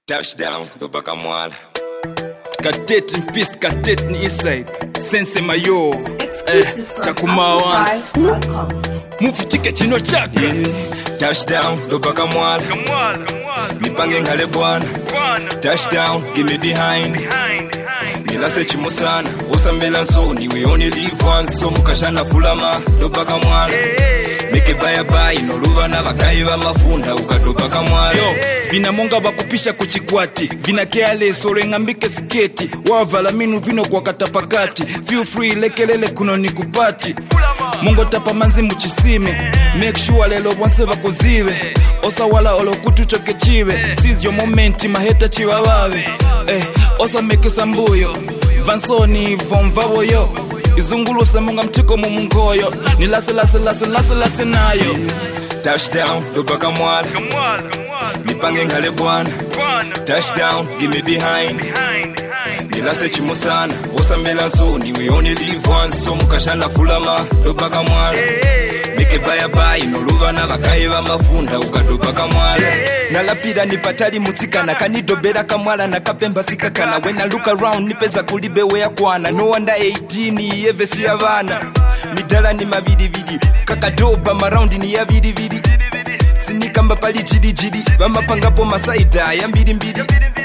Touchdown, Dobaka Mwala. Cadet in Pist, Cadet in Eastside. Sense Mayo. Exclusive from Chakuma once. Move ticket chino chaka. Touchdown, Dobaka Mwala. Nipange ngale bwana. Touchdown, give me behind. Nilase chimusana. Osambela nsoni, we only live once. So mukashana fulama, Dobaka Mwala. Make bye no ruva na bakayi bamafunda ukadobaka mwala. Yo, vina monga bakupisha kuchikwati. Vina careless orengambike sketi. Wavala minu vino kwa katapakati. Feel free lekelele kuno nikupati. Mungo tapa manzi muchisime. Make sure lelo wanse bakuzive. Osa wala olo kutu choke chive. Seize your moment maheta chiwawawe. Osa meke sambuyo. Vansoni vomvabo yo. Izungulusa munga mtiko mumungoyo. Nilase nayo. Touchdown, Dobaka Mwala. Nipange ngale bwana. Touchdown, give me behind. Nilase chimusana. Osambela nsoni, we only live once. So mukashana fulama, Dobaka Mwala. Make bye no ruva na bakayi bamafunda ukadobaka mwala. Nalapida nipatali mutikana kanidobera kamwala na kapemba sikakana. When I look around nipeza kulibe wea kwana. No under 18 yeve siya vana. Midala ni mabidi kakadoba maraundi ni ya bidi. Sinikamba pali jidi bama pangapo masaida ya mbidi.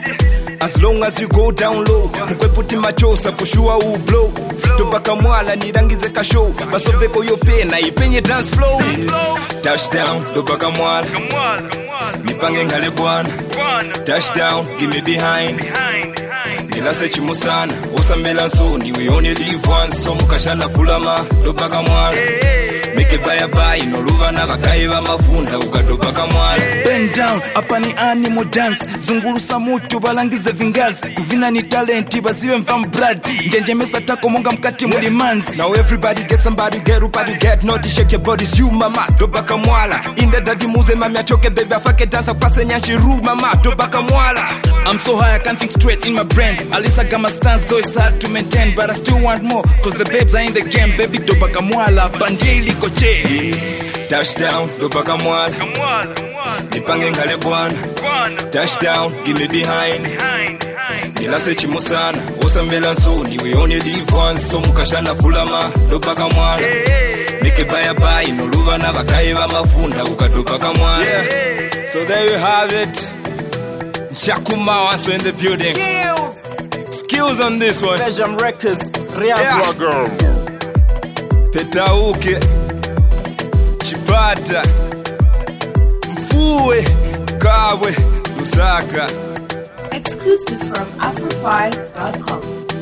As long as you go down low, mkweputi machosa for sure will blow. Dobaka Mwala nirangize ka show, basoveko yo pena ipenye dance flow. Touchdown, Dobaka Mwala. Nipange ngale bwana. Touchdown, give me behind. Nilase chimusana, osambela nsoni, we only live once. So mukashana fulama, Dobaka Mwala. Make bye no ruva na bakayi bamafunda ukadobaka mwala. Bend down, apa ni animal dance. Zungulusa mutu balangize vingazi. Kuvina ni talenti bazive mfam brad. Njenjemesa tako monga mkati mulimanzi. Now everybody get somebody, get up and you get naughty. Shake your bodies, you mama, Dobaka Mwala. In the daddy muze mami achoke baby afake dance pase nyashi ru mama, Dobaka Mwala. I'm so high I can't think straight in my brain. At least I got my stance though it's hard to maintain. But I still want more, cause the babes are in the game. Baby Dobaka Mwala, bandeli koche. Touchdown, Dobaka Mwala. Nipange ngale bwana. Touchdown, give me behind. Nilase chimusana, osambela nsoni, we only live once. So mukashana fulama, Dobaka Mwala. Make bye no ruva na bakayi bamafunda ukadobaka mwala. So there you have it. Chakuma also in the building. Skills on this one. Belgium Records, Riaz Petauke Chipata Mfuwe Kabwe Lusaka. Exclusive from Afrofy.com.